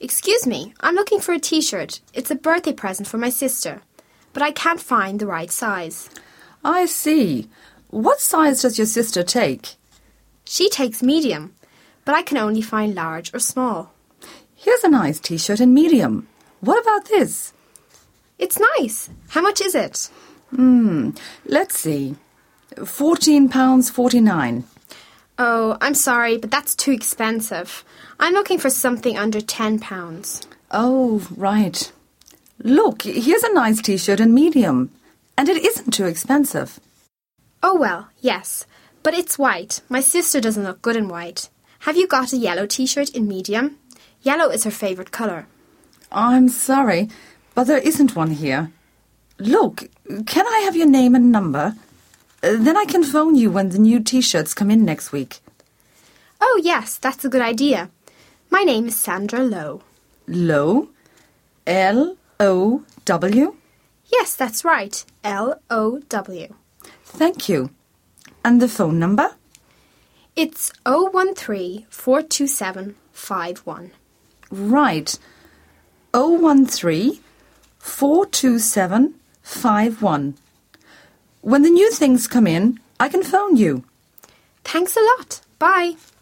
Excuse me, I'm looking for a t-shirt. It's a birthday present for my sister, but I can't find the right size. I see. What size does your sister take? She takes medium, but I can only find large or small. Here's a nice t-shirt in medium. What about this? It's nice. How much is it? Let's see. £14.49. Oh, I'm sorry, but that's too expensive. I'm looking for something under £10. Oh, right. Look, here's a nice t-shirt in medium. And it isn't too expensive. Oh, well, yes. But it's white. My sister doesn't look good in white. Have you got a yellow t-shirt in medium? Yellow is her favourite colour. I'm sorry, but there isn't one here. Look, can I have your name and number? Then I can phone you when the new t-shirts come in next week. Oh, yes, that's a good idea. My name is Sandra Lowe. Lowe? L-O-W? Yes, that's right. L-O-W. Thank you. And the phone number? It's 013-427-51. Right. 013-427-51. When the new things come in, I can phone you. Thanks a lot. Bye.